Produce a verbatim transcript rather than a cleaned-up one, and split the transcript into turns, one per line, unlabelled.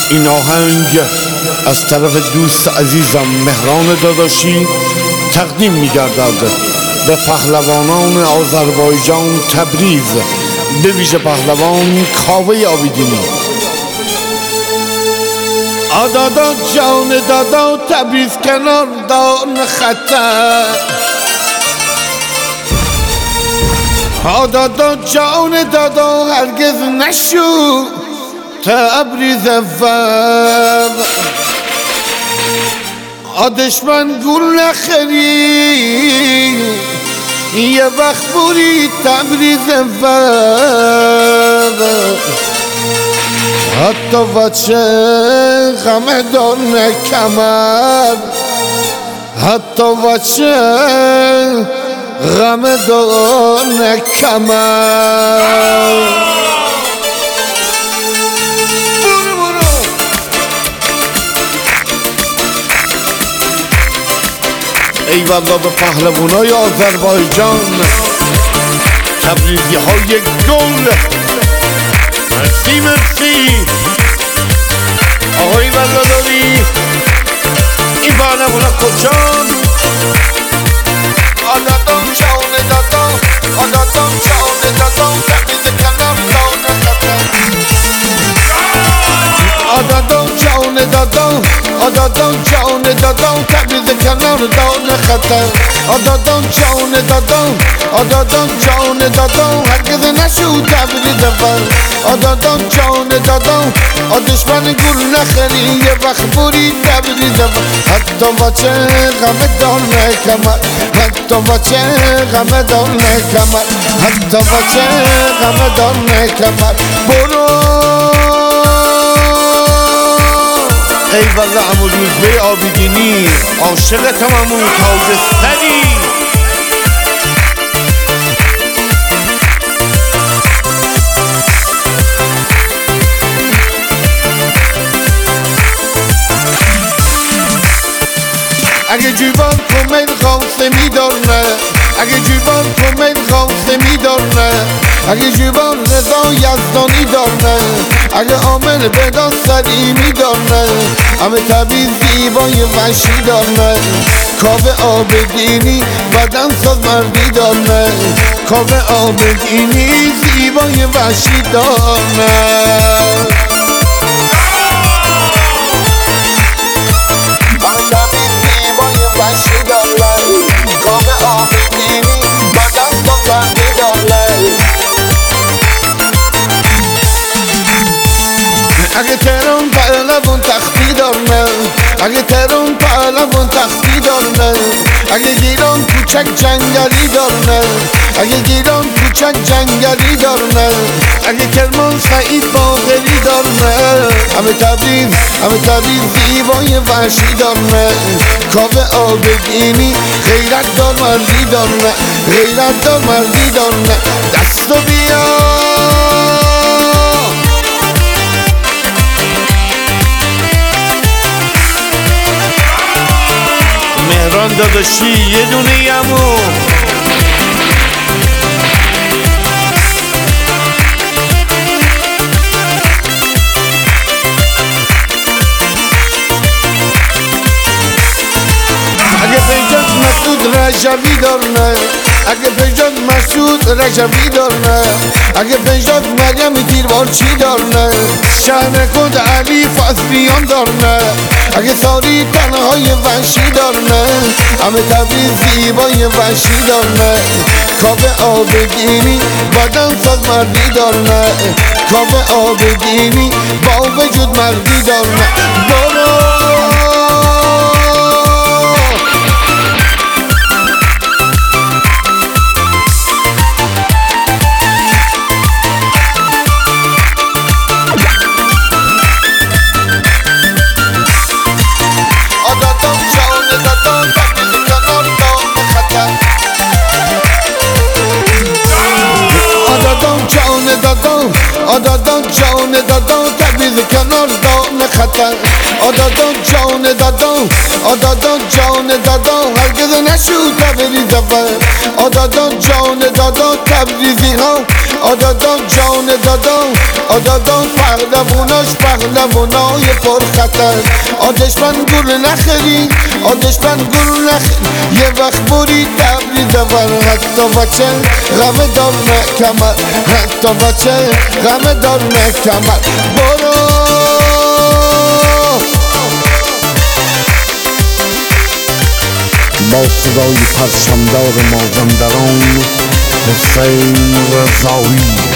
این آهنگ از طرف دوست عزیزم مهران داداشی تقدیم می‌گردد به پهلوانان آذربایجان تبریز، به ویژه پهلوان کاوه آبیدینی. آدادا جان دادا تبریز کنار دان خطر، آدادا جان دادا هرگز نشو تبریز اول. آدشمن گل نخری یه وقت بوری تبریز اول. حتی بچه غمه دان کمر، حتی بچه غمه دان کمر. ای والله به پهلوانای آذربایجان، تبریزی های گل، مرسی مرسی آقای والله. این پهلوانا کجان؟ آدادان جان دادا، آدادان جان دادا تبریز کنار دان خطر. آدادان جان دادا، آدادان جان دادا تبریز کنار دان خطر. آدادان جان دادا، آدادان جان دادا هرگز نشو تبریز اول. آدادان جان دادا آدشمن گل نخری یه وقت بوری تبریز اول. حتی بچه غمه دان کمر، حتی بچه غمه دان کمر، حتی بچه غمه دان کمر. برو ای والله عمو روزبه آبیدینی، عاشقتم عمو تاج سری. اگه جیبان تو میل خواسته میدارنه، اگه جیبان تو میل خواسته میدارنه، اگه جیبان رضا یزدانی دارنه، اگه عامل بدان سری میدارنه، همه تبریز زیبای وحشی دارنه. کاوه آبدینی بدن ساز مردی دارنه، کاوه آبدینی زیبای وحشی دارنه. وحشی دارنه، کاوه آبدینی بدن ساز مردی دارنه. اگه تهران پهلوان تختی دارنه، اگه تهران پهلوان تختی دارنه، اگه گیران کوچک جنگلی دارنه، اگه گیران کوچک جنگلی دارنه، اگه کرمان سعید باقری دارنه. همه تبریز، همه تبریز زیبای وحشی دارنه. کاوه آبدینی غیرت دار مردی دارنه، غیرت دار مردی دارنه. دستو بیا مهران داداشی یه دونه یمو. اگه پیجان مسعود رجبی دارنه، اگه پیجان مسعود رجبی دارنه، اگه پیجان مریم تیربارچی دارنه، شهر کند علی فضلیان دارنه، اگه ساری تنهای وحشی دارنه، همه تبریز زیبای وحشی دارنه. کاوه آبدینی بدن ساز مردی دارنه، کاوه آبدینی با وجود مردی دارنه. برو آدادان جان دادا تبریز کنار دان خطر. آدادان جان دادا، آدادان جان دادا هرگز هرگز نشد تبریز اول آدادان جان دادان تبریزی ها آدادان جان دادان آدادان پهلواناش پهلوانای پرخطر آدشمن گل نخری آدشمن گل نخری یه وقت بری تبریز اول حتی بچه غمه دار کمر حتی بچه غمه دار کمر برو
با صدای پرچمدار مازندران حسین رضایی